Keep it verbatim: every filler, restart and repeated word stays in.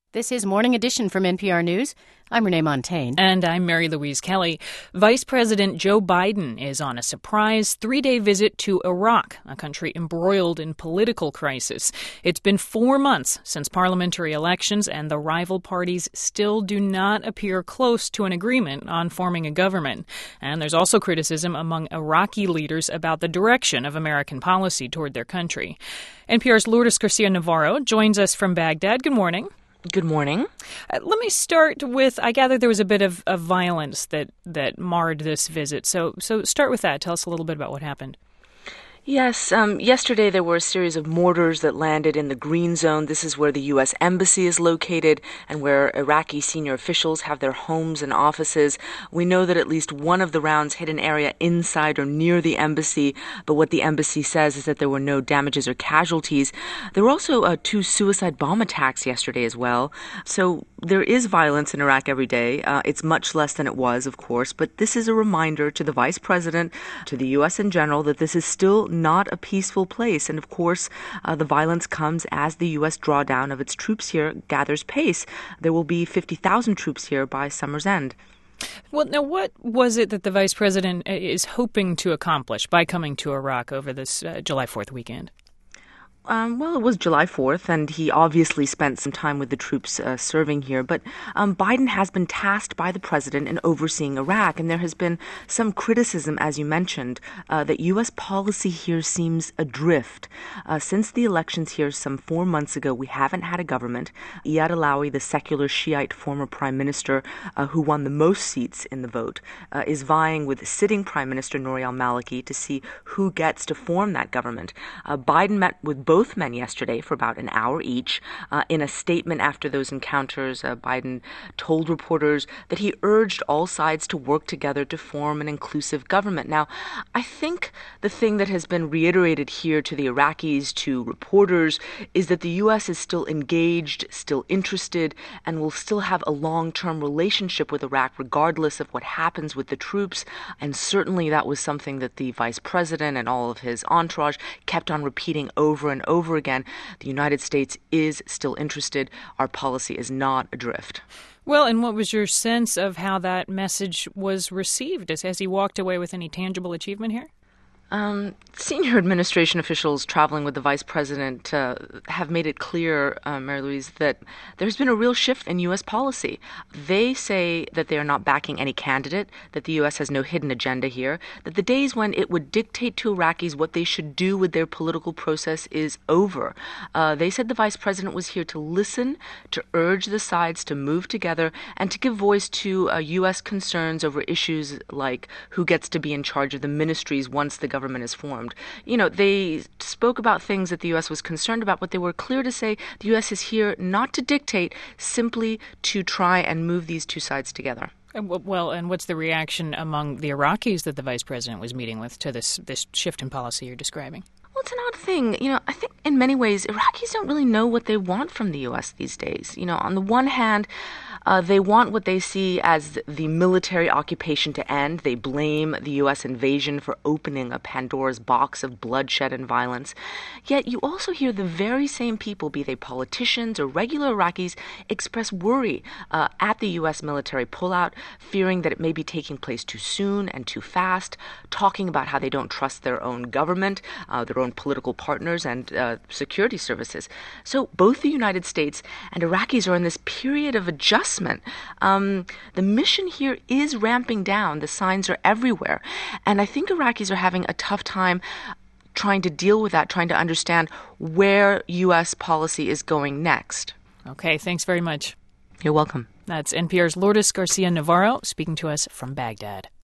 This is Morning Edition from N P R News. I'm Renee Montaigne. And I'm Mary Louise Kelly. Vice President Joe Biden is on a surprise three-day visit to Iraq, a country embroiled in political crisis. It's been four months since parliamentary elections, and the rival parties still do not appear close to an agreement on forming a government. And there's also criticism among Iraqi leaders about the direction of American policy toward their country. N P R's Lourdes Garcia-Navarro joins us from Baghdad. Good morning. Good morning. Uh, let me start with, I gather there was a bit of, of violence that, that marred this visit. So so start with that. Tell us a little bit about what happened. Yes, um, yesterday there were a series of mortars that landed in the Green Zone. This is where the U S Embassy is located and where Iraqi senior officials have their homes and offices. We know that at least one of the rounds hit an area inside or near the embassy, but what the embassy says is that there were no damages or casualties. There were also uh, two suicide bomb attacks yesterday as well. So there is violence in Iraq every day. Uh, it's much less than it was, of course, but this is a reminder to the vice president, to the U S in general, that this is still not a peaceful place. And of course, uh, the violence comes as the U S drawdown of its troops here gathers pace. There will be fifty thousand troops here by summer's end. Well, now, what was it that the vice president is hoping to accomplish by coming to Iraq over this uh, July fourth weekend? Um, well, it was July fourth, and he obviously spent some time with the troops uh, serving here. But um, Biden has been tasked by the president in overseeing Iraq, and there has been some criticism, as you mentioned, uh, that U S policy here seems adrift. Uh, since the elections here some four months ago, we haven't had a government. Iyad Allawi, the secular Shiite former prime minister uh, who won the most seats in the vote, uh, is vying with sitting Prime Minister Nouri al-Maliki to see who gets to form that government. Uh, Biden met with both Both men yesterday for about an hour each. Uh, in a statement after those encounters, uh, Biden told reporters that he urged all sides to work together to form an inclusive government. Now, I think the thing that has been reiterated here to the Iraqis, to reporters, is that the U S is still engaged, still interested, and will still have a long-term relationship with Iraq regardless of what happens with the troops. And certainly that was something that the vice president and all of his entourage kept on repeating over and over again. The United States is still interested. Our policy is not adrift. Well, and what was your sense of how that message was received? Has, has he walked away with any tangible achievement here? Um, senior administration officials traveling with the vice president uh, have made it clear, uh, Mary Louise, that there's been a real shift in U S policy. They say that they are not backing any candidate, that the U S has no hidden agenda here, that the days when it would dictate to Iraqis what they should do with their political process is over. Uh, they said the vice president was here to listen, to urge the sides to move together, and to give voice to uh, U S concerns over issues like who gets to be in charge of the ministries once the government government is formed. You know, they spoke about things that the U S was concerned about, but they were clear to say the U S is here not to dictate, simply to try and move these two sides together. Well, and what's the reaction among the Iraqis that the vice president was meeting with to this, this shift in policy you're describing? Well, it's an odd thing. You know, I think in many ways, Iraqis don't really know what they want from the U S these days. You know, on the one hand, uh, they want what they see as the military occupation to end. They blame the U S invasion for opening a Pandora's box of bloodshed and violence. Yet you also hear the very same people, be they politicians or regular Iraqis, express worry uh, at the U S military pullout, fearing that it may be taking place too soon and too fast, talking about how they don't trust their own government, uh, their own political partners and uh, security services. So both the United States and Iraqis are in this period of adjustment. Um, the mission here is ramping down. The signs are everywhere. And I think Iraqis are having a tough time trying to deal with that, trying to understand where U S policy is going next. Okay, thanks very much. You're welcome. That's N P R's Lourdes Garcia-Navarro speaking to us from Baghdad.